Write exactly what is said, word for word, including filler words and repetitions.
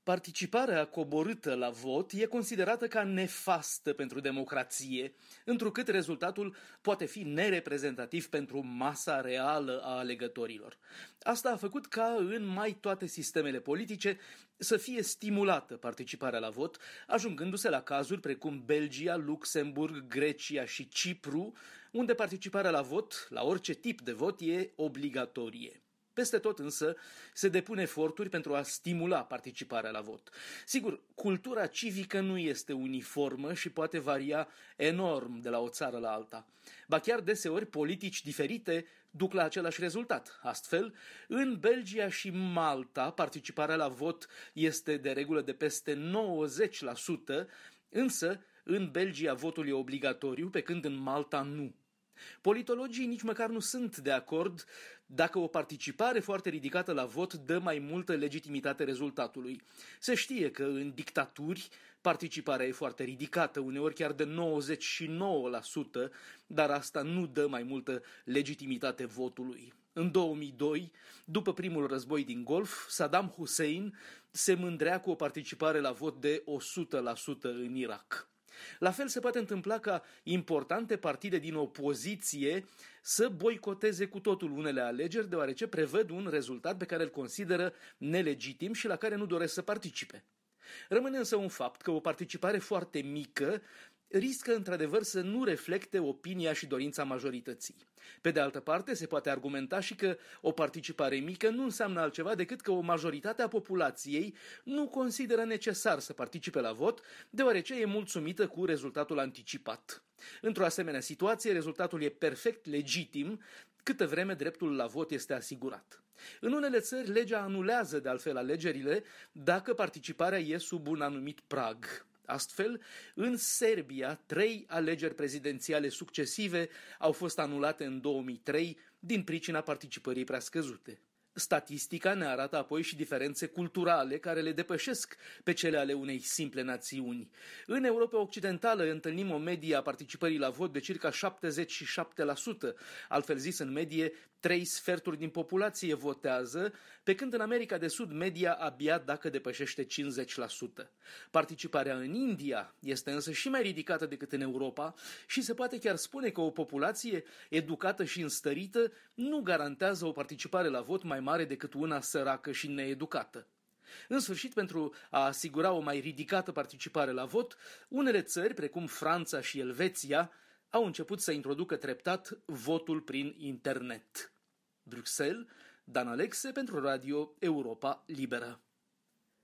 Participarea coborâtă la vot e considerată ca nefastă pentru democrație, întrucât rezultatul poate fi nereprezentativ pentru masa reală a alegătorilor. Asta a făcut ca în mai toate sistemele politice să fie stimulată participarea la vot, ajungându-se la cazuri precum Belgia, Luxemburg, Grecia și Cipru, unde participarea la vot, la orice tip de vot, e obligatorie. Peste tot însă se depun eforturi pentru a stimula participarea la vot. Sigur, cultura civică nu este uniformă și poate varia enorm de la o țară la alta. Ba chiar deseori politici diferite duc la același rezultat. Astfel, în Belgia și Malta participarea la vot este de regulă de peste nouăzeci la sută, însă în Belgia votul e obligatoriu, pe când în Malta nu. Politologii nici măcar nu sunt de acord dacă o participare foarte ridicată la vot dă mai multă legitimitate rezultatului. Se știe că în dictaturi participarea e foarte ridicată, uneori chiar de nouăzeci și nouă la sută, dar asta nu dă mai multă legitimitate votului. În două mii doi, după primul război din Golf, Saddam Hussein se mândrea cu o participare la vot de o sută la sută în Irak. La fel se poate întâmpla ca importante partide din opoziție să boicoteze cu totul unele alegeri, deoarece prevăd un rezultat pe care îl consideră nelegitim și la care nu doresc să participe. Rămâne însă un fapt că o participare foarte mică riscă într-adevăr să nu reflecte opinia și dorința majorității. Pe de altă parte, se poate argumenta și că o participare mică nu înseamnă altceva decât că o majoritate a populației nu consideră necesar să participe la vot, deoarece e mulțumită cu rezultatul anticipat. Într-o asemenea situație, rezultatul e perfect legitim, câtă vreme dreptul la vot este asigurat. În unele țări, legea anulează de altfel alegerile dacă participarea e sub un anumit prag. Astfel, în Serbia, trei alegeri prezidențiale succesive au fost anulate în două mii trei din pricina participării prea scăzute. Statistica ne arată apoi și diferențe culturale care le depășesc pe cele ale unei simple națiuni. În Europa Occidentală întâlnim o medie a participării la vot de circa șaptezeci și șapte la sută, altfel zis în medie trei sferturi din populație votează, pe când în America de Sud media abia dacă depășește cincizeci la sută. Participarea în India este însă și mai ridicată decât în Europa și se poate chiar spune că o populație educată și înstărită nu garantează o participare la vot mai mare decât una săracă și needucată. În sfârșit, pentru a asigura o mai ridicată participare la vot, unele țări, precum Franța și Elveția, au început să introducă treptat votul prin internet. Bruxelles, Dan Alexe pentru Radio Europa Liberă.